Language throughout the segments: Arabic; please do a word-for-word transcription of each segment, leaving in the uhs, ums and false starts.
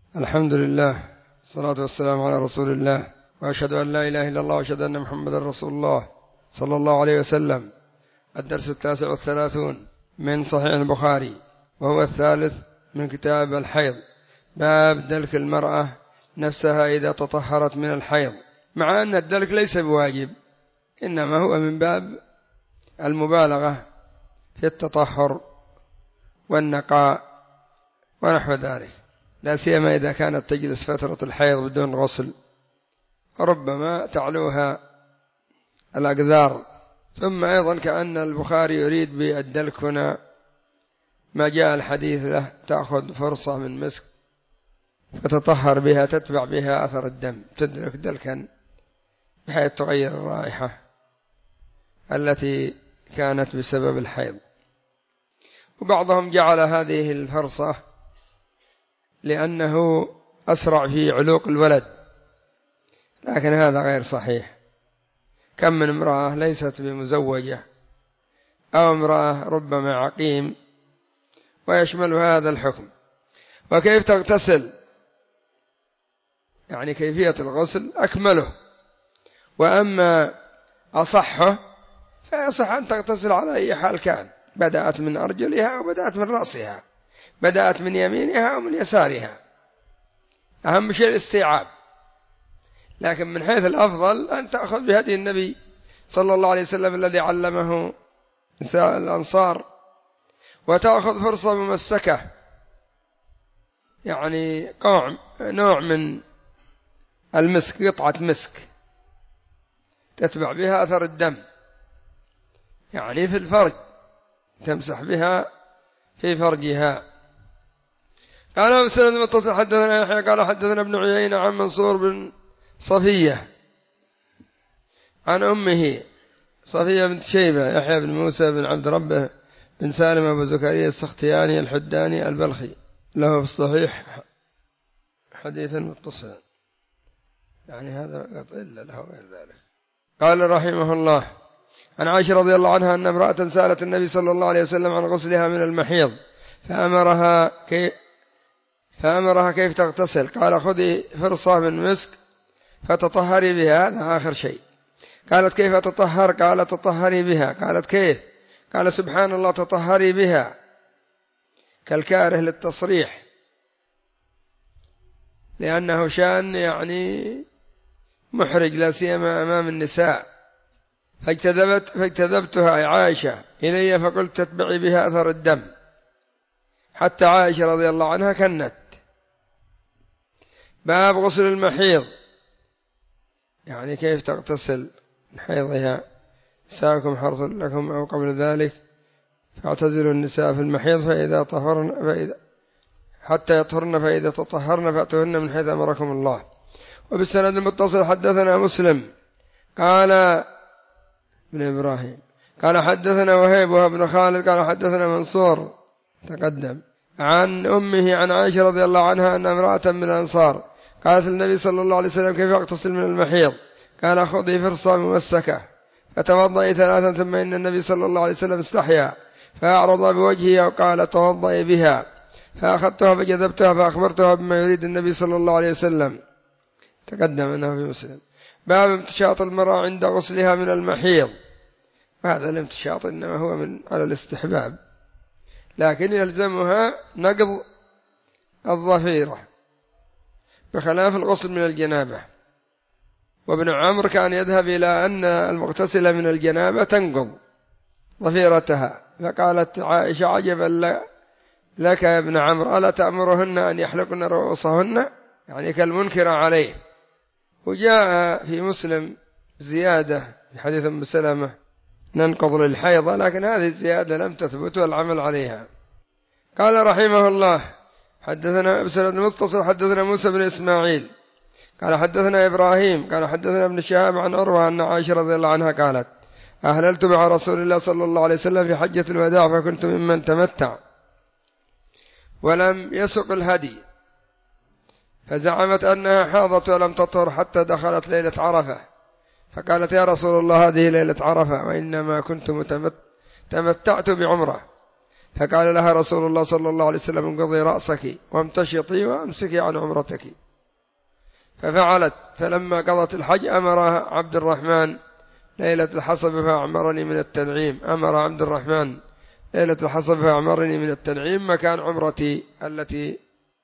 الحمد لله، الصلاة والسلام على رسول الله، وأشهد أن لا إله إلا الله وأشهد أن محمدا رسول الله صلى الله عليه وسلم. الدرس التاسع والثلاثون من صحيح البخاري، وهو الثالث من كتاب الحيض. باب دلك المرأة نفسها إذا تطهرت من الحيض، مع أن الدلك ليس بواجب، إنما هو من باب المبالغة في التطهر والنقاء ونحو ذلك، لا سيما إذا كانت تجلس فترة الحيض بدون غسل، ربما تعلوها الأقذار. ثم أيضا كأن البخاري يريد بالدلك هنا ما جاء الحديث له: تأخذ فرصة من مسك فتطهر بها، تتبع بها أثر الدم، تدلك دلكا بحيث تغير الرائحة التي كانت بسبب الحيض. وبعضهم جعل هذه الفرصة لأنه أسرع في علوق الولد، لكن هذا غير صحيح. كم من امرأة ليست بمزوجة أو امرأة ربما عقيم ويشمل هذا الحكم. وكيف تغتسل؟ يعني كيفية الغسل أكمله، وأما أصحه فيصح أن تغتسل على أي حال كان، بدأت من أرجلها أو بدأت من رأسها، بدأت من يمينها أو من يسارها، أهم شيء الاستيعاب. لكن من حيث الأفضل أن تأخذ بهدي النبي صلى الله عليه وسلم الذي علمه نساء الأنصار، وتأخذ فرصة ممسكة، يعني قوع نوع من المسك، قطعة مسك تتبع بها أثر الدم، يعني في الفرج، تمسح بها في فرجها. قال أبو سند المتصل حدثنا يحيى قال حدثنا ابن عيينة عن منصور بن صفية عن أمه صفية بنت شيبة يحيى بن موسى بن عبد ربه بن سالم أبو زكريا السختياني الحداني البلخي، له في الصحيح حديث متصل، يعني هذا قط إلا له غير ذلك. قال رحمه الله: عن عائشة رضي الله عنها أن امرأة سألت النبي صلى الله عليه وسلم عن غسلها من المحيض، فأمرها كيف فأمرها كيف تغتسل، قال: خذي فرصة من مسك فتطهري بها، هذا آخر شيء. قالت: كيف تطهر؟ قال: تطهري بها. قالت: كيف؟ قال: سبحان الله، تطهري بها، كالكاره للتصريح، لأنه شأن يعني محرج، لا سيما أمام النساء. فاجتذبت فاجتذبتها عائشة إلي فقلت: تتبعي بها أثر الدم، حتى عائشة رضي الله عنها كنت. باب غسل المحيض، يعني كيف تغتسل من حيضها. نساؤكم حرث لكم، أو قبل ذلك فاعتزلوا النساء في المحيض فإذا طهرن فإذا حتى يطهرن فإذا تطهرن فأتوهن من حيث أمركم الله. وبالسند المتصل حدثنا مسلم قال ابن إبراهيم قال حدثنا وهيب بن خالد قال حدثنا منصور تقدم عن أمه عن عائشة رضي الله عنها أن امرأة من الأنصار قالت للنبي صلى الله عليه وسلم: كيف أغتسل من المحيض؟ قال: خذي فرصة ممسكة فتوضئي ثلاثا. ثم إن النبي صلى الله عليه وسلم استحيا فأعرض بوجهها وقال: توضئي بها. فأخذتها فجذبتها فأخبرتها بما يريد النبي صلى الله عليه وسلم، تقدم أنه في مسلم. باب امتشاط المرأة عند غسلها من المحيض. هذا الامتشاط إنما هو من على الاستحباب، لكن يلزمها نقض الظفيرة بخلاف الغسل من الجنابة. وابن عمرو كان يذهب إلى أن المغتسلة من الجنابة تنقض ظفيرتها، فقالت عائشة: عجبا لك يا ابن عمرو، ألا تأمرهن أن يحلقن رؤوسهن؟ يعني كالمنكر عليه. وجاء في مسلم زيادة في حديث أم سلمة: ننقض للحيضة، لكن هذه الزيادة لم تثبت والعمل عليها. قال رحمه الله: حدثنا بسند المتصل حدثنا موسى بن إسماعيل قال حدثنا إبراهيم قال حدثنا ابن شهاب عن عروة أن عائشة رضي الله عنها قالت: أهللت مع رسول الله صلى الله عليه وسلم في حجة الوداع، فكنت ممن تمتع ولم يسق الهدي، فزعمت أنها حاضت ولم تطهر حتى دخلت ليلة عرفة، فقالت: يا رسول الله، هذه ليلة عرفة، وإنما كنت تمتعت بعمرة، فقال لها رسول الله صلى الله عليه وسلم انقضي رأسك وامتشطي وامسكي عن عمرتك، ففعلت. فلما قضت الحج أمرها عبد الرحمن ليلة الحصب فأعمرني من التنعيم، أمر عبد الرحمن ليلة الحصب فأعمرني من التنعيم مكان عمرتي التي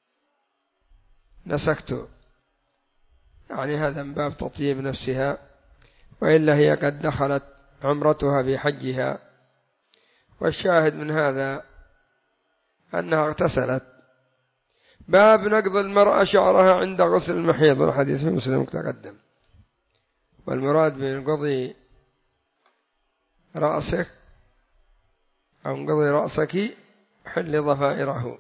نسكت. يعني هذا من باب تطيب نفسها، وإلا هي قد دخلت عمرتها في حجها. والشاهد من هذا أنها اغتسلت. باب نقض المرأة شعرها عند غسل المحيض، والحديث في مسلم تقدم. والمراد بانقضي رأسك أو انقضي رأسك حل ضفائره.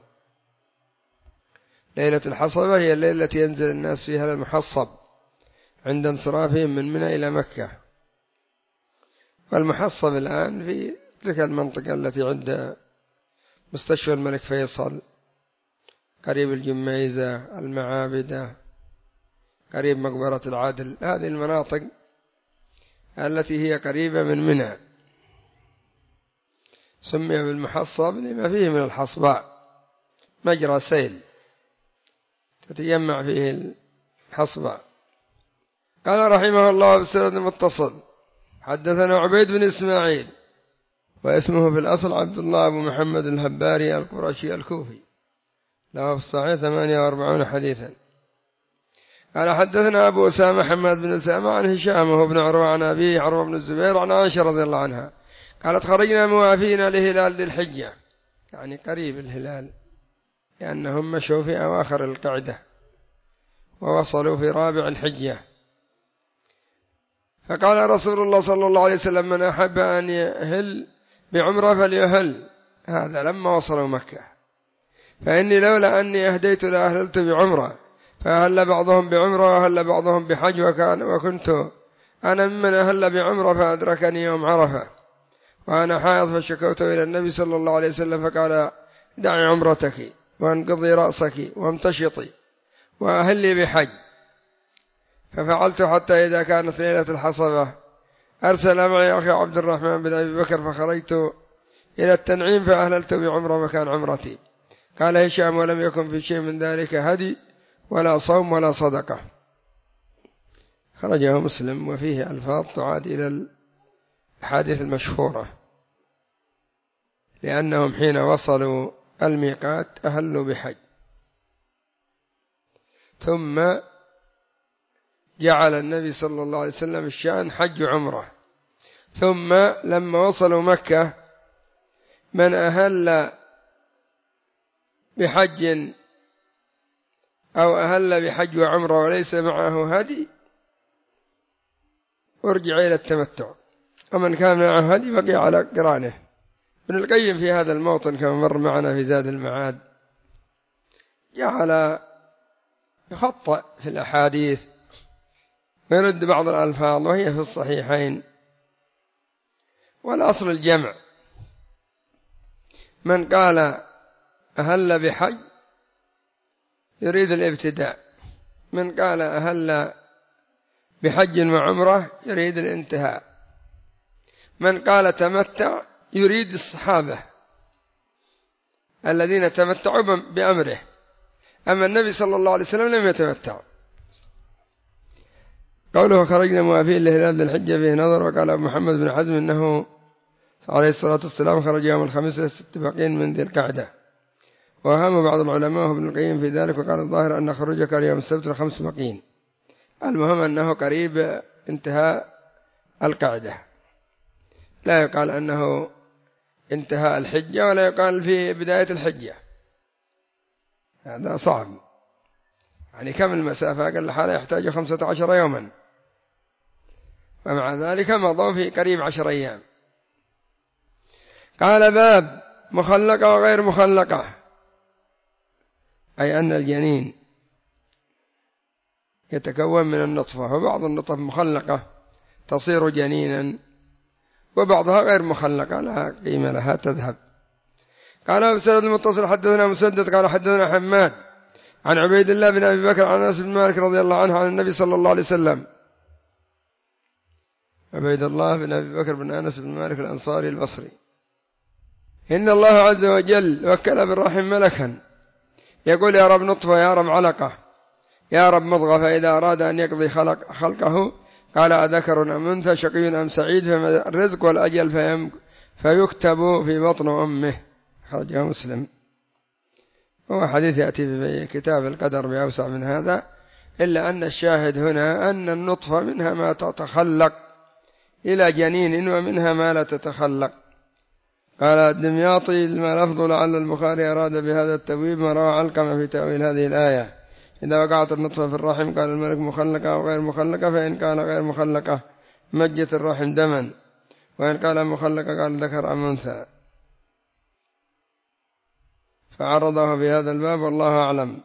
ليلة الحصبة هي الليلة التي ينزل الناس فيها المحصب عند انصرافهم من منى إلى مكة. والمحصب الآن في تلك المنطقة التي عند مستشفى الملك فيصل، قريب الجميزة، المعابدة، قريب مقبرة العدل. هذه المناطق التي هي قريبة من منى سمي بالمحصب لما فيه من الحصباء، مجرى سيل تتجمع فيه الحصباء. قال رحمه الله بالسند المتصل حدثنا عبيد بن إسماعيل واسمه في الأصل عبد الله أبو محمد الهباري القرشي الكوفي، له في الصحيح ثمانية وأربعون حديثا. قال حدثنا أبو أسامة حماد بن أسامة عن هشام وهو بن عروة عن أبيه عروة بن الزبير عن عائشة رضي الله عنها قالت خرجنا موافين لهلال ذي الحجة، يعني قريب الهلال، لأنهم مشوا في أواخر القعدة ووصلوا في رابع الحجة. فقال رسول الله صلى الله عليه وسلم من أحب أن يهل بعمرة فليهل، هذا لما وصلوا مكة، فإني لولا أني أهديت لأهللت بعمرة، فأهل بعضهم بعمرة وأهل بعضهم بحج، وكان وكنت أنا ممن أهل بعمرة فأدركني يوم عرفة وأنا حائض، فشكوت إلى النبي صلى الله عليه وسلم فقال دعي عمرتك وانقضي رأسك وامتشطي وأهلي بحج. ففعلت حتى إذا كانت ليلة الحصبة أرسل معي أخي عبد الرحمن بن أبي بكر فخرجت إلى التنعيم فأهللت بعمرة مكان عمرتي. قال هشام ولم يكن في شيء من ذلك هدي ولا صوم ولا صدقة. خرجه مسلم وفيه ألفاظ تعاد إلى الحادث المشهورة، لأنهم حين وصلوا الميقات أهلوا بحج، ثم جعل النبي صلى الله عليه وسلم الشأن حج عمره، ثم لما وصلوا مكة من أهل بحج أو أهل بحج وعمره وليس معه هدي ارجع إلى التمتع، ومن كان معه هدي بقي على قرانه. ابن القيم في هذا الموطن كما مر معنا في زاد المعاد جعل يخطئ في الأحاديث ويرد بعض الألفاظ وهي في الصحيحين، والأصل الجمع. من قال أهل بحج يريد الابتداء، من قال أهل بحج وعمرة يريد الانتهاء، من قال تمتع يريد الصحابة الذين تمتعوا بأمره، أما النبي صلى الله عليه وسلم لم يتمتع. قوله خرجنا موافين لهلال ذي الحجة فيه نظر. وقال أبو محمد بن حزم إنه عليه الصلاة والسلام خرج يوم الخميس ست بقين من ذي القعدة، وهم بعض العلماء ابن القيم في ذلك، وقال الظاهر أن خروجك اليوم السبت لخمس بقين، المهم أنه قريب انتهاء القعدة، لا يقال أنه انتهاء الحجة ولا يقال في بداية الحجة، هذا صعب. يعني كم المسافة؟ قال لحاله يحتاج خمسة عشر يوما، ومع ذلك مضوا في قريب عشر أيام. قال باب مخلقة وغير مخلقة، أي أن الجنين يتكون من النطفة، وبعض النطف مخلقة تصير جنينا، وبعضها غير مخلقة لا قيمة لها تذهب. قال أبو سعيد المتصل حدثنا مسدد قال حدثنا حماد عن عبيد الله بن أبي بكر عن أنس بن مالك رضي الله عنه عن النبي صلى الله عليه وسلم. عبيد الله بن أبي بكر بن أنس بن مالك الأنصاري البصري إن الله عز وجل وكل بالرحم ملكا يقول يا رب نطفة، يا رب علقة، يا رب مضغة، فإذا أراد أن يقضي خلق خلقه قال أذكر أم أنثى، شقي أم سعيد، فالرزق والأجل فيكتب في بطن أمه. خرجه مسلم. هو حديث يأتي في كتاب القدر بأوسع من هذا، إلا أن الشاهد هنا أن النطفة منها ما تتخلق إلى جنين ومنها ما لا تتخلق. قال الدمياطي ما لفظ لعل البخاري أراد بهذا التبويب ما روى علقمة في تأويل هذه الآية: إذا وقعت النطفة في الرحم قال الملك مخلقة أو غير مخلقة، فإن كان غير مخلقة مجت الرحم دما، وإن قال مخلقة قال ذكر أم أنثى، فعرضه في هذا الباب. والله أعلم.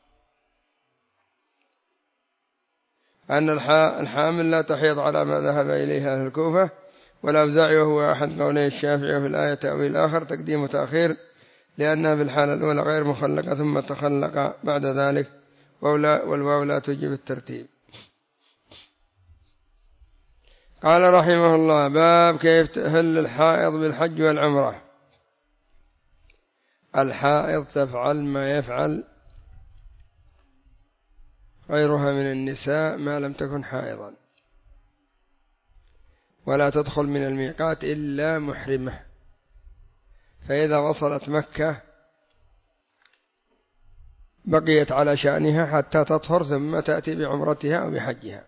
أن الحامل لا تحيض على ما ذهب إليه أهل الكوفة والأوزاعي، وهو أحد قولي الشافعي، وفي الآية تأويل آخر تقديم وتأخير، لأنها في الحالة الأولى غير مخلقة ثم تخلق بعد ذلك، والواو لا تجب الترتيب. قال رحمه الله: باب كيف تهل الحائض بالحج والعمرة. الحائض تفعل ما يفعل غيرها من النساء ما لم تكن حائضا، ولا تدخل من الميقات إلا محرمة، فإذا وصلت مكة بقيت على شأنها حتى تطهر ثم تأتي بعمرتها أو بحجها.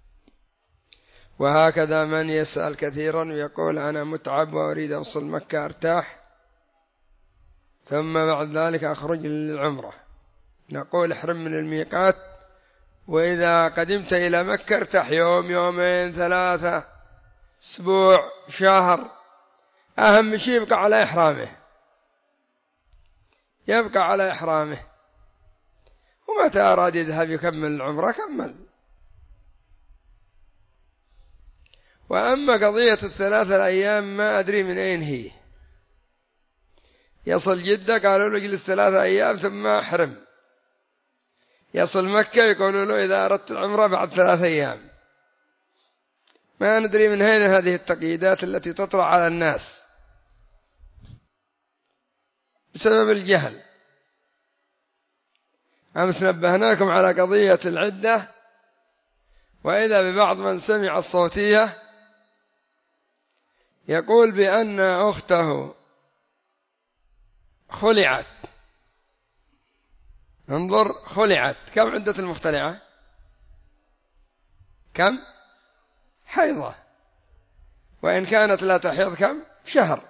وهكذا من يسأل كثيرا ويقول أنا متعب وأريد أوصل مكة أرتاح ثم بعد ذلك أخرج للعمرة، نقول احرم من الميقات، وإذا قدمت إلى مكة ارتاح يوم يومين ثلاثة أسبوع شهر، أهم شيء يبقى على إحرامه، يبقى على إحرامه، ومتى أراد يذهب يكمل العمرة كمل. وأما قضية الثلاثة الأيام ما أدري من أين هي، يصل جدة قالوا له اجلس ثلاثة أيام ثم أحرم، يصل مكة يقولوا له إذا أردت العمرة بعد ثلاثة أيام. ما ندري من أين هذه التقييدات التي تطرأ على الناس بسبب الجهل. أمس نبهناكم على قضية العدة، وإذا ببعض من سمع الصوتية يقول بأن أخته خلعت. انظر، خلعت، كم عدة المختلعة؟ كم؟ حيضة، وإن كانت لا تحيض كم؟ شهر.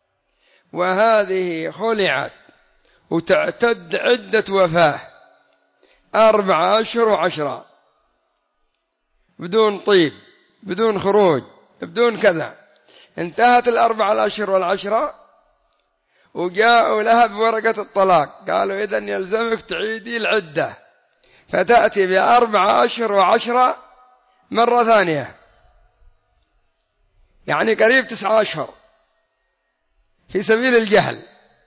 وهذه خلعت وتعتد عدة وفاة أربعة أشهر وعشرة بدون طيب بدون خروج بدون كذا. انتهت الأربعة الأشهر والعشرة وجاءوا لها بورقة الطلاق، قالوا إذن يلزمك تعيدي العدة، فتأتي بأربعة أشهر وعشرة مرة ثانية، يعني قريب تسعة أشهر، في سبيل الجهل.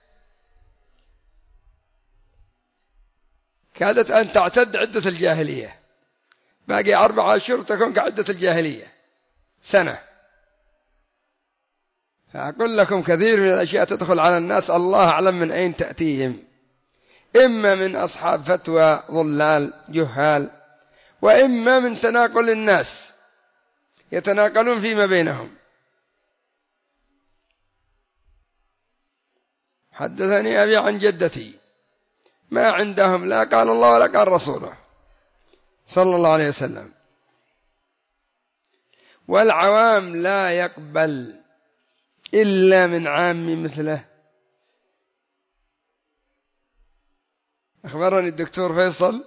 كادت أن تعتد عدة الجاهلية، باقي أربعة أشهر تكون كعدة الجاهلية سنة. فأقول لكم كثير من الأشياء تدخل على الناس الله أعلم من أين تأتيهم، إما من أصحاب فتوى ضلال جهال، وإما من تناقل الناس يتناقلون فيما بينهم. حدثني أبي عن جدتي ما عندهم لا قال الله ولا قال رسوله صلى الله عليه وسلم، والعوام لا يقبل إلا من عام مثله. أخبرني الدكتور فيصل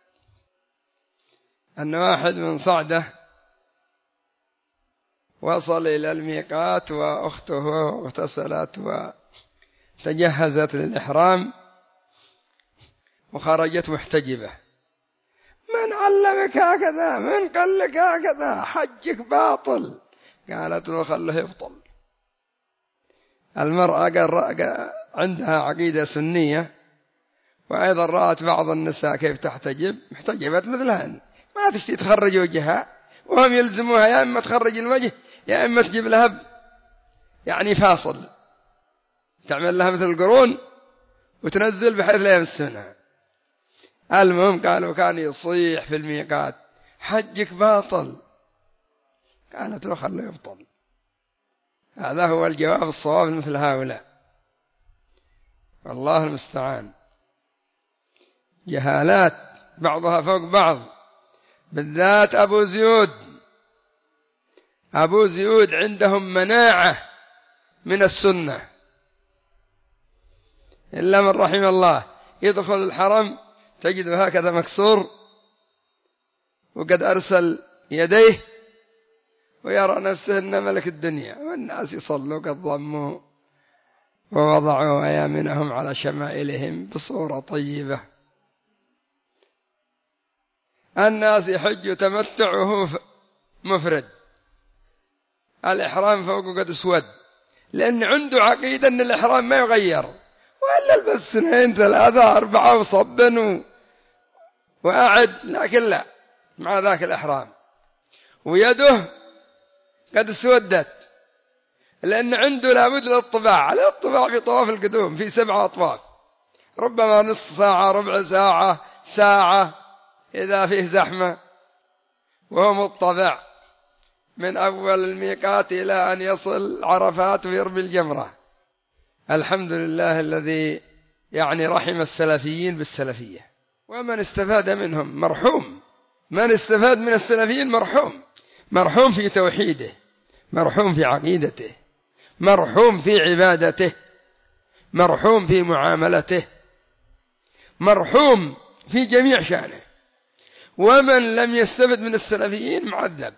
أن واحد من صعدة وصل إلى الميقات وأخته اغتسلت وتجهزت للإحرام وخرجت محتجبة. من علمك هكذا؟ من قال لك هكذا؟ حجك باطل. قالت له خله يبطل. المرأة عندها عقيدة سنية، وأيضا رأت بعض النساء كيف تحتجب، محتجبت مثلهن، ما تشتي تخرج وجهها، وهم يلزموها يا إما تخرج الوجه يا إما تجيب لها يعني فاصل تعمل لها مثل القرون وتنزل بحيث لا يمس منها. المهم قالوا كان يصيح في الميقات حجك باطل، قالت له خليه يبطل. هذا هو الجواب الصواب مثل هؤلاء، والله المستعان. جهالات بعضها فوق بعض، بالذات أبو زيود. أبو زيود عندهم مناعة من السنة إلا من رحم الله. يدخل الحرم تجده هكذا مكسور وقد أرسل يديه ويرى نفسه أن ملك الدنيا، والناس يصلوا قد ضموا ووضعوا أيامنهم على شمائلهم بصورة طيبة. الناس يحج يتمتع وهو مفرد، الإحرام فوقه قد اسود، لأن عنده عقيدة أن الإحرام ما يغير، وإلا البس اثنين ثلاثة أربعة وصبن وأعد، لكن لا، مع ذاك الإحرام. ويده قد اسودت، لأن عنده لابد للطباع، الاطباع في طواف القدوم في سبعة أطواف، ربما نصف ساعة ربع ساعة ساعة إذا فيه زحمة، وهو مطبع من أول الميقات إلى أن يصل عرفات ويرمي الجمرة. الحمد لله الذي يعني رحم السلفيين بالسلفية، ومن استفاد منهم مرحوم. من استفاد من السلفيين مرحوم، مرحوم في توحيده، مرحوم في عقيدته، مرحوم في عبادته، مرحوم في معاملته، مرحوم في جميع شأنه. ومن لم يستفد من السلفيين معذب،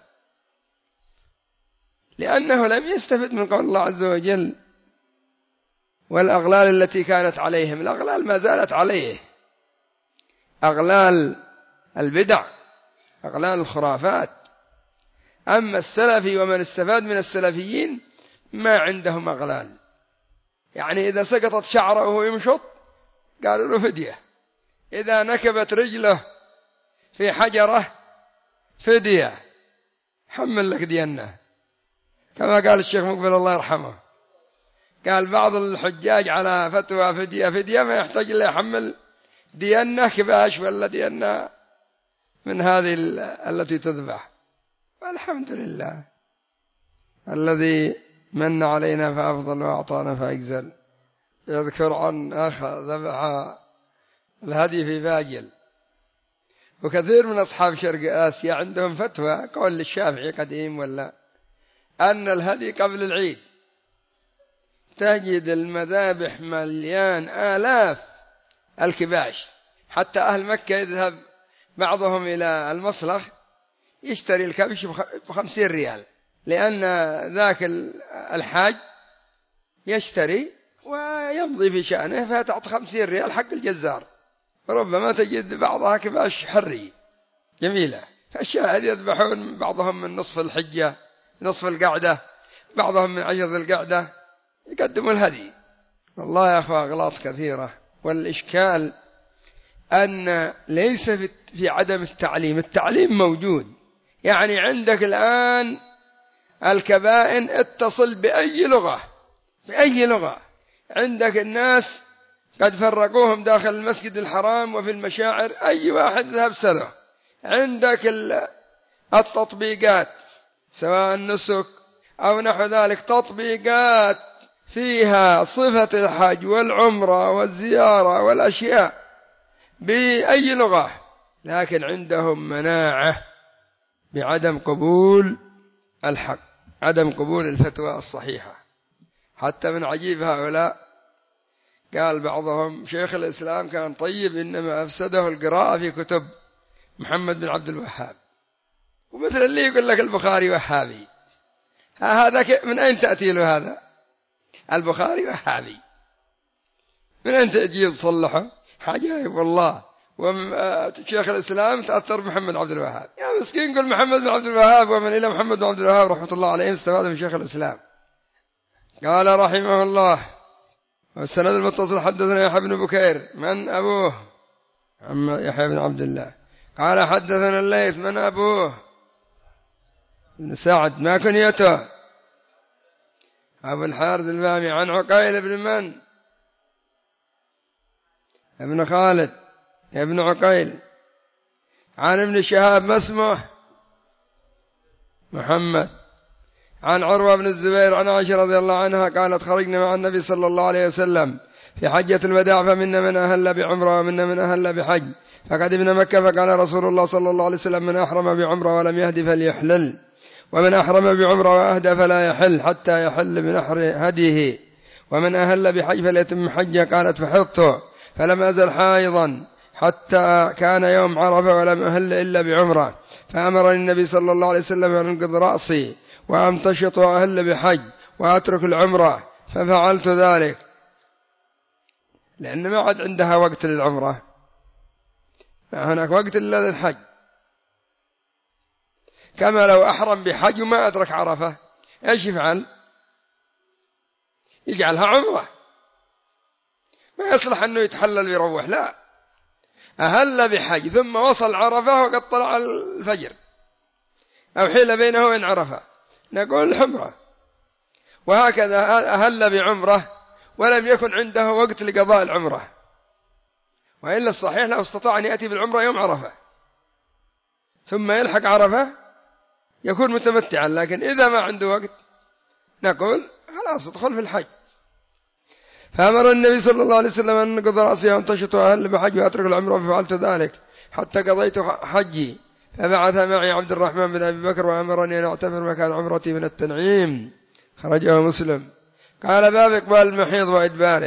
لأنه لم يستفد من قول الله عز وجل والأغلال التي كانت عليهم. الأغلال ما زالت عليه، أغلال البدع، أغلال الخرافات. أما السلفي ومن استفاد من السلفيين ما عندهم أغلال، يعني إذا سقطت شعره وهو يمشط قالوا له فدية، إذا نكبت رجله في حجرة فدية، حمل لك دينه، كما قال الشيخ مقبل الله يرحمه، قال بعض الحجاج على فتوى فدية فدية ما يحتاج إلا يحمل دينه كباش ولا دينه من هذه التي تذبح. والحمد لله الذي من علينا فأفضل وأعطانا فأجزل. يذكر عن أخ ذبح الهدي في باجل، وكثير من أصحاب شرق آسيا عندهم فتوى قول للشافعي قديم ولا أن الهدي قبل العيد. تجد المذابح مليان آلاف الكباش، حتى أهل مكة يذهب بعضهم إلى المصلخ يشتري الكبش بخمسين ريال، لأن ذاك الحاج يشتري ويمضي في شأنه فتعطي خمسين ريال حق الجزار. ربما تجد بعضها كباش حري جميلة. فالشاهد يذبحون بعضهم من نصف الحجة، نصف القعدة، بعضهم من عشر القعدة، يقدموا الهدي. والله يا أخوة أغلاط كثيرة. والإشكال أن ليس في عدم التعليم، التعليم موجود. يعني عندك الآن الكبائن اتصل بأي لغة، بأي لغة. عندك الناس قد فرقوهم داخل المسجد الحرام وفي المشاعر، أي واحد ذهب سله. عندك التطبيقات سواء النسك أو نحو ذلك، تطبيقات فيها صفة الحج والعمرة والزيارة والأشياء بأي لغة، لكن عندهم مناعة بعدم قبول الحق، عدم قبول الفتوى الصحيحة. حتى من عجيب هؤلاء قال بعضهم شيخ الإسلام كان طيب، إنما أفسده القراءة في كتب محمد بن عبد الوهاب. ومثل اللي يقول لك البخاري وهابي، هذا من أين تأتي له هذا؟ البخاري وهابي من أين تأتي تصلحه؟ حاجة والله. وشيخ الإسلام تأثر بمحمد عبد الوهاب، يا مسكين قل محمد بن عبد الوهاب، ومن إلى محمد بن عبد الوهاب رحمة الله عليه استفاد من شيخ الإسلام. قال رحمه الله: والسند المتصل حدثنا يحيى بن بكير. من أبوه؟ يحيى بن عبد الله. قال حدثنا الليث. من أبوه؟ بن سعد. ما كنيته؟ أبو الحارث الفهمي عن عقيل بن من؟ ابن خالد ابن عقيل. عن ابن شهاب ما اسمه؟ محمد. عن عروة بن الزبير عن عائشة رضي الله عنها قالت خرجنا مع النبي صلى الله عليه وسلم في حجة الوداع فمنا من أهل بعمرة ومنا من أهل بحج، فقدمنا مكة فقال رسول الله صلى الله عليه وسلم من أحرم بعمرة ولم يهد فليحلل، ومن أحرم بعمرة وأهدى فلا يحل حتى يحل بنحر هديه، ومن أهل بحج فليتم حجه. قالت فحضت فلم أزل حائضا حتى كان يوم عرفة ولم أهل إلا بعمرة، فأمرني النبي صلى الله عليه وسلم أن أنقض رأسي وأمتشط وأهل بحج وأترك العمرة، ففعلت ذلك لأن ما عاد عندها وقت للعمرة، ما هناك وقت إلا للحج. كما لو أحرم بحج وما أدرك عرفة إيش يفعل؟ يجعلها عمرة، ما يصلح أنه يتحلل ويروح، لا، أهل بحج ثم وصل عرفة وقد طلع الفجر أو حيل بينه وبين عرفة نقول الحمرة. وهكذا أهل بعمرة ولم يكن عنده وقت لقضاء العمرة، وإلا الصحيح لو استطاع أن يأتي بالعمرة يوم عرفة ثم يلحق عرفة يكون متمتعا، لكن إذا ما عنده وقت نقول خلاص ادخل في الحج. فأمر النبي صلى الله عليه وسلم أن نقض رأسي وامتشط وأهل بحج وأترك العمرة، ففعلت ذلك حتى قضيت حجي، فبعث معي عبد الرحمن بن أبي بكر وأمرني أن أعتمر مكان عمرتي من التنعيم. خرجه مسلم. قال باب إقبال المحيض وإدباره،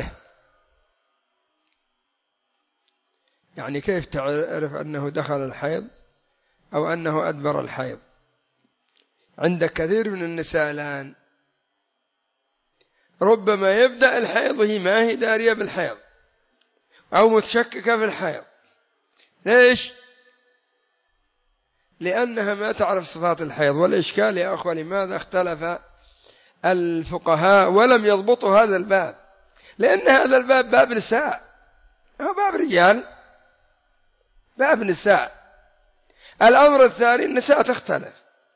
يعني كيف تعرف أنه دخل الحيض أو أنه أدبر الحيض؟ عند كثير من النساء الآن ربما يبدأ الحيض وهي ما هي دارية بالحيض أو متشككة في الحيض. ليش؟ لأنها ما تعرف صفات الحيض. والإشكال يا أخوة لماذا اختلف الفقهاء ولم يضبطوا هذا الباب؟ لأن هذا الباب باب نساء، هو باب رجال، باب نساء. الأمر الثاني النساء تختلف،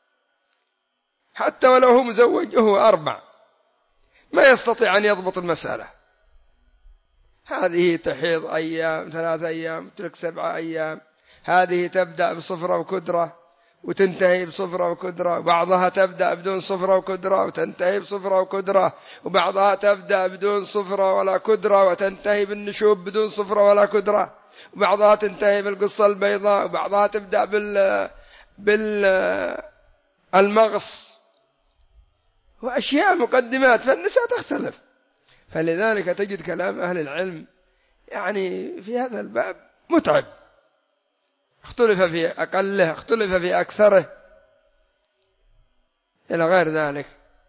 حتى ولو هو مزوج وهو أربع ما يستطيع أن يضبط المسألة. هذه تحيض أيام ثلاثة أيام تلك سبعة أيام، هذه تبدأ بصفرة وكدرة وتنتهي بصفرة وكدرة، وبعضها تبدأ بدون صفرة وكدرة وتنتهي بصفرة وكدرة، وبعضها تبدأ بدون صفرة ولا كدرة وتنتهي بالنشوب بدون صفرة ولا كدرة، وبعضها تنتهي بالقصة البيضاء، وبعضها تبدأ بال بالمغص وأشياء مقدمات، فالنساء تختلف. فلذلك تجد كلام أهل العلم يعني في هذا الباب متعب، اختلف في أقله اختلف في أكثره إلى غير ذلك.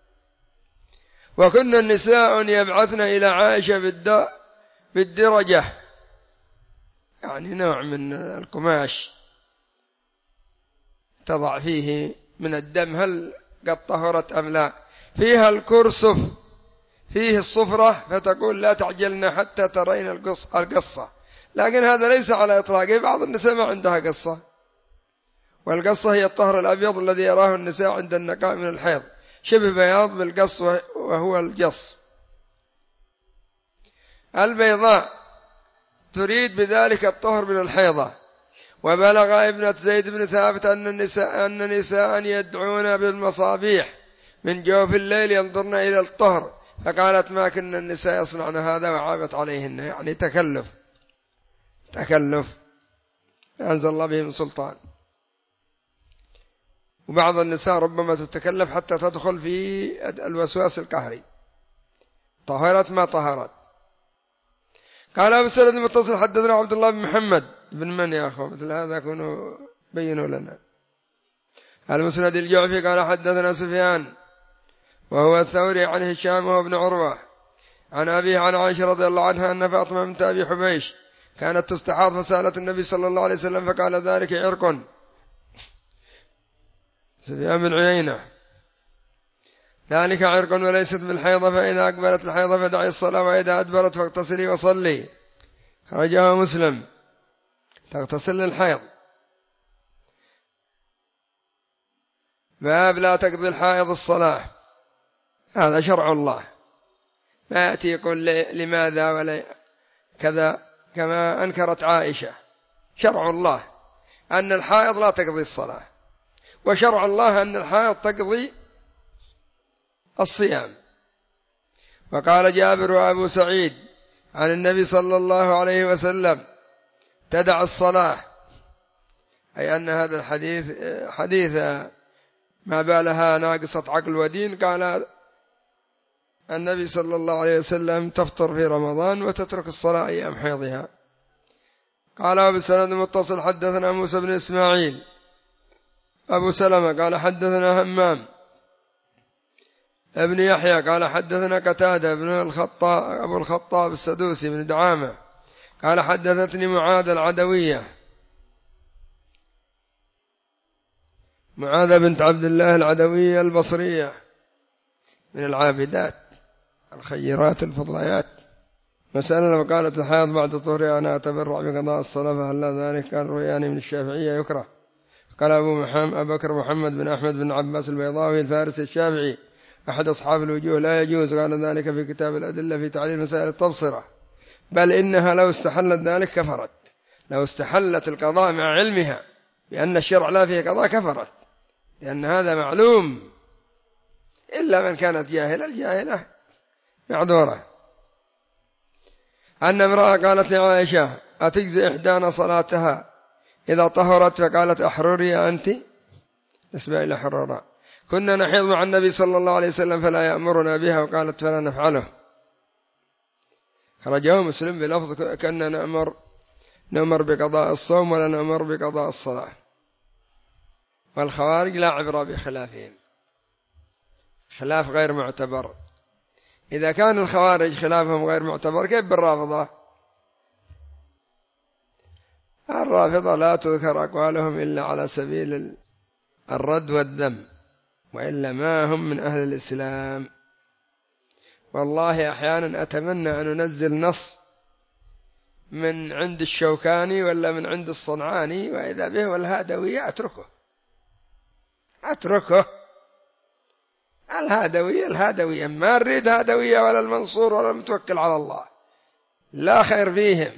وكنا النساء يبعثن إلى عائشة بالدرجة، يعني نوع من القماش تضع فيه من الدم هل قد طهرت أم لا، فيها الكرسف فيه الصفرة، فتقول لا تعجلنا حتى ترين القصة، لكن هذا ليس على إطلاقه، بعض النساء ما عندها قصة، والقصة هي الطهر الأبيض الذي يراه النساء عند النقاء من الحيض، شبه بياض بالقص وهو الجص. البيضاء تريد بذلك الطهر من الحيضة. وبلغ ابنة زيد بن ثابت أن النساء, أن نساء يدعون بالمصابيح من جوف الليل ينظرن إلى الطهر، فقالت ما كنا النساء يصنعن هذا، وعابت عليهن، يعني تكلف تكلف أنزل الله به من سلطان. وبعض النساء ربما تتكلف حتى تدخل في الوسواس القهري، طهرت ما طهرت. قال أبو سند المتصل حدثنا عبد الله بن محمد بن من يا أخوة مثل هذا كونوا بينوا لنا. المسند الجعفي قال حدثنا سفيان وهو الثوري عن هشام وهو ابن عروة عن أبيه عن عائشة رضي الله عنها أن فاطمة بنت أبي حبيش كانت تستحاض فسألت النبي صلى الله عليه وسلم فقال ذلك عرق. سفيان بن عيينة ذلك عرق وليست بالحيضة، فإذا أقبلت الحيضة فدعي الصلاة، وإذا أدبرت فاغتسلي وصلي. خرجها مسلم. تغتسل للحيض. باب لا تقضي الحائض الصلاة. هذا شرع الله، ما يأتي يقول لماذا ولا كذا، كما أنكرت عائشة. شرع الله أن الحائض لا تقضي الصلاة، وشرع الله أن الحائض تقضي الصيام. وقال جابر وأبو سعيد عن النبي صلى الله عليه وسلم: تدع الصلاة، أي أن هذا الحديث حديث ما بالها ناقصة عقل ودين. قال النبي صلى الله عليه وسلم: تفطر في رمضان وتترك الصلاة أيام حيضها. قال أبو سند متصل: حدثنا موسى بن إسماعيل أبو سلمة قال حدثنا همام ابن يحيى قال حدثنا قتادة بن الخطاب أبو الخطاب السدوسي بن دعامة قال حدثتني معاذ العدوية معاذ بنت عبد الله العدوية البصرية من العابدات الخيرات الفضليات. مسألة: لو قالت الحائض بعد طهرها أنا أتبرع بقضاء الصلاة فهل لا ذلك؟ قال روياني من الشافعية يكره. قال أبو محمد أبو بكر محمد بن أحمد بن عباس البيضاوي الفارسي الشافعي أحد أصحاب الوجوه: لا يجوز. قال ذلك في كتاب الأدلة في تعليل مسائل التبصرة، بل إنها لو استحلت ذلك كفرت. لو استحلت القضاء مع علمها بأن الشرع لا فيه قضاء كفرت، لأن هذا معلوم، إلا من كانت جاهلة. الجاهلة معذورة. أن امرأة قالت لعائشة: أتجزي إحدانا صلاتها إذا طهرت؟ فقالت: أحرري أنت، نسبة إلى حرارة، كنا نحيض مع النبي صلى الله عليه وسلم فلا يأمرنا بها، وقالت: فلا نفعله. خرجه مسلم بلفظ: كنا نأمر نأمر بقضاء الصوم ولا نأمر بقضاء الصلاة. والخوارج لا عبرة بخلافهم، خلاف غير معتبر. إذا كان الخوارج خلافهم غير معتبر، كيف بالرافضة؟ الرافضة لا تذكر أقوالهم إلا على سبيل الرد والذم، وإلا ما هم من أهل الإسلام. والله أحيانا أتمنى أن أنزل نص من عند الشوكاني ولا من عند الصنعاني وإذا به والهادوية أتركه أتركه الهادوية الهادوية ما نريد هادوية ولا المنصور ولا المتوكل على الله، لا خير فيهم،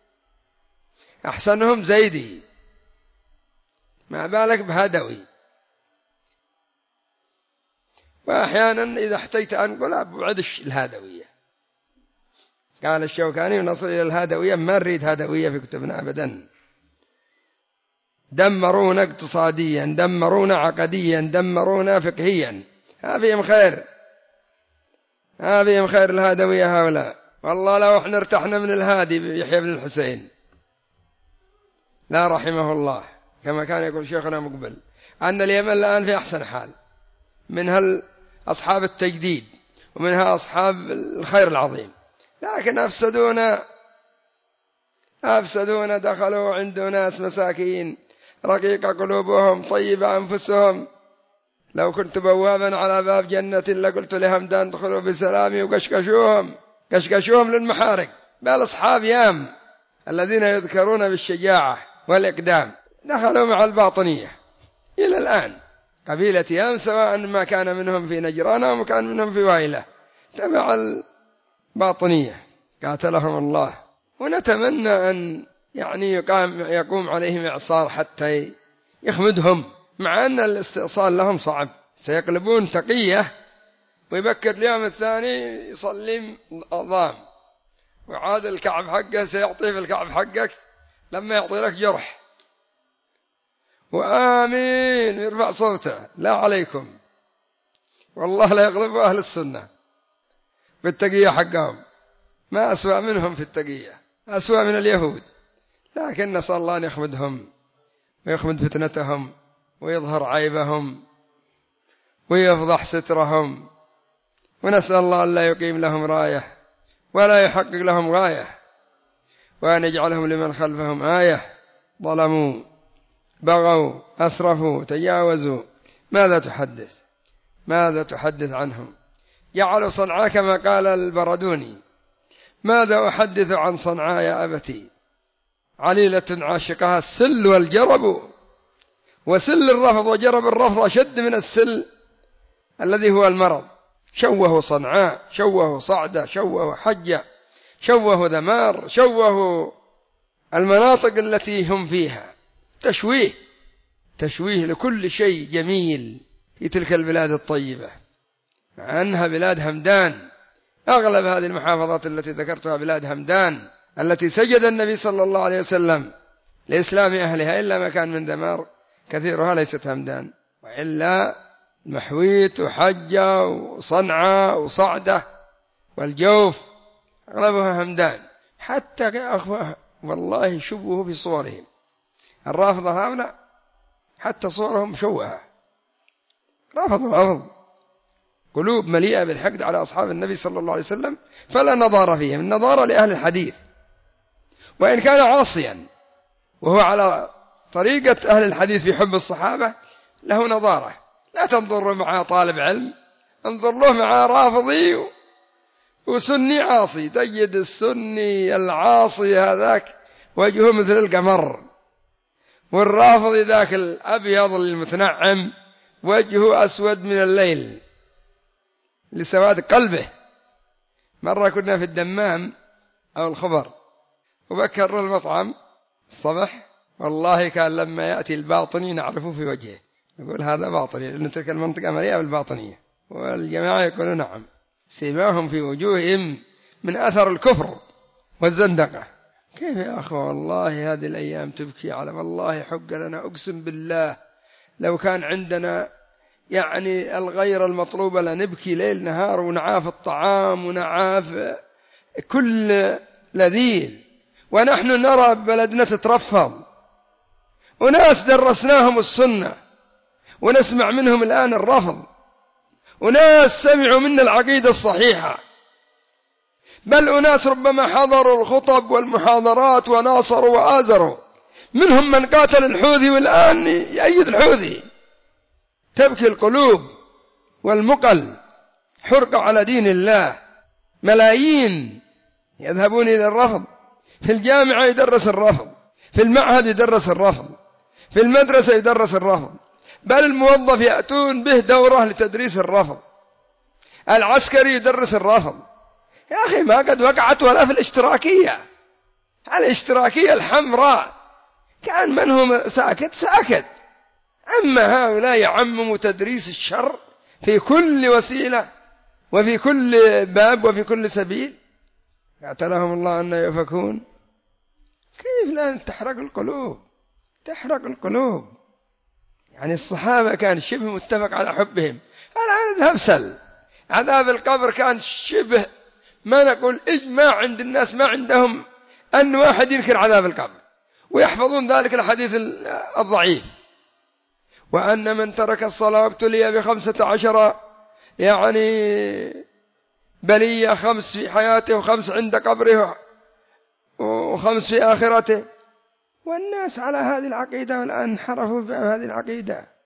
أحسنهم زيدي، ما بالك بهادوي. وأحيانا إذا احتجت أن قل أبعد الهادوية. قال الشوكاني: ونصل إلى الهادوية، ما نريد هادوية في كتبنا أبدا. دمرونا اقتصاديا، دمرونا عقديا، دمرونا فقهيا، ما فيهم خير، ما فيهم خير الهادوية هؤلاء. والله لو احنا ارتحنا من الهادي يحيى بن الحسين لا رحمه الله، كما كان يقول شيخنا مقبل أن اليمن الآن في أحسن حال، منها أصحاب التجديد ومنها أصحاب الخير العظيم، لكن أفسدونا أفسدونا دخلوا عند ناس مساكين رقيق قلوبهم طيبة أنفسهم. لو كنت بوابا على باب جنة لقلت لهمدان ادخلوا بسلامي، وقشقشوهم قشقشوهم للمحارق. بل أصحاب يام الذين يذكرون بالشجاعة والإقدام دخلوا مع الباطنية إلى الآن. قبيلة يام سواء ما كان منهم في نجران أو كان منهم في وايلة تبع الباطنية قاتلهم الله. ونتمنى أن يعني يقام يقوم عليهم إعصار حتى يخمدهم، مع أن الاستئصال لهم صعب، سيقلبون تقية ويبكر اليوم الثاني يصلي أضام، وعاد الكعب حقه سيعطيه في الكعب حقك لما يعطي لك جرح، وآمين يرفع صوته لا عليكم. والله لا يغلبوا أهل السنة بالتقية حقهم، ما أسوأ منهم في التقية، أسوأ من اليهود. لكن نسأل الله أن يخمدهم ويخمد فتنتهم ويظهر عيبهم ويفضح سترهم، ونسأل الله أن لا يقيم لهم راية ولا يحقق لهم غاية، وأن يجعلهم لمن خلفهم آية. ظلموا بغوا أسرفوا تجاوزوا، ماذا تحدث ماذا تحدث عنهم؟ جعلوا صنعاء كما قال البردوني: ماذا أحدث عن صنعاء يا أبتي؟ عليلة عاشقها السل والجرب، وسل الرفض وجرب الرفض أشد من السل الذي هو المرض. شوهوا صنعاء، شوهوا صعدة، شوهوا حجة، شوهوا ذمار، شوهوا المناطق التي هم فيها، تشويه تشويه لكل شيء جميل في تلك البلاد الطيبة، مع أنها بلاد همدان. أغلب هذه المحافظات التي ذكرتها بلاد همدان التي سجد النبي صلى الله عليه وسلم لإسلام أهلها، إلا ما كان من دمار كثيرها ليست همدان، وإلا محويت وحجة وصنعاء وصعدة والجوف أغلبها همدان. حتى والله شبهوا في صورهم، الرافضة هؤلاء حتى صورهم مشوهة، رافض الأرض، قلوب مليئة بالحقد على أصحاب النبي صلى الله عليه وسلم، فلا نظارة فيهم. النظارة لأهل الحديث، وإن كان عاصيا وهو على طريقة أهل الحديث في حب الصحابة له نظارة. لا تنظر مع طالب علم، انظر له مع رافضي وسني عاصي. تجد السني العاصي هذاك وجهه مثل القمر، والرافضي ذاك الأبيض المتنعم وجهه أسود من الليل لسواد قلبه. مرة كنا في الدمام أو الخبر وبكر المطعم الصبح، والله كان لما يأتي الباطني نعرفه في وجهه، نقول هذا باطني، لأن تلك المنطقة مليئة بالباطنية، والجماعة يقولون نعم، سيماهم في وجوههم من أثر الكفر والزندقة. كيف يا أخوة، والله هذه الأيام تبكي على، والله حق لنا أقسم بالله لو كان عندنا يعني الغير المطلوبة لنبكي ليل نهار ونعاف الطعام ونعاف كل لذيذ، ونحن نرى بلدنا تترفض، وناس درسناهم السنة ونسمع منهم الآن الرفض، وناس سمعوا منا العقيدة الصحيحة، بل أناس ربما حضروا الخطب والمحاضرات وناصروا وآزروا، منهم من قاتل الحوثي والآن يأيد الحوثي. تبكي القلوب والمقل، حرقة على دين الله، ملايين يذهبون إلى الرفض. في الجامعة يدرس الرفض، في المعهد يدرس الرفض، في المدرسة يدرس الرفض، بل الموظف يأتون به دورة لتدريس الرفض، العسكري يدرس الرفض. يا أخي ما قد وقعت ولا في الاشتراكية، الاشتراكية الحمراء كان من هم ساكت ساكت، أما هؤلاء يعمموا تدريس الشر في كل وسيلة وفي كل باب وفي كل سبيل. اعتلاهم الله أن يفكون. كيف لا تحرق القلوب، تحرق القلوب. يعني الصحابة كان شبه متفق على حبهم، الآن هبسل. عذاب القبر كان شبه ما نقول إجماع عند الناس، ما عندهم أن واحد ينكر عذاب القبر، ويحفظون ذلك الحديث الضعيف، وأن من ترك الصلاة ابتلي بخمسة عشر يعني بلية، خمس في حياته وخمس عند قبره وخمس في آخرته. والناس على هذه العقيدة والآن انحرفوا بهذه العقيدة.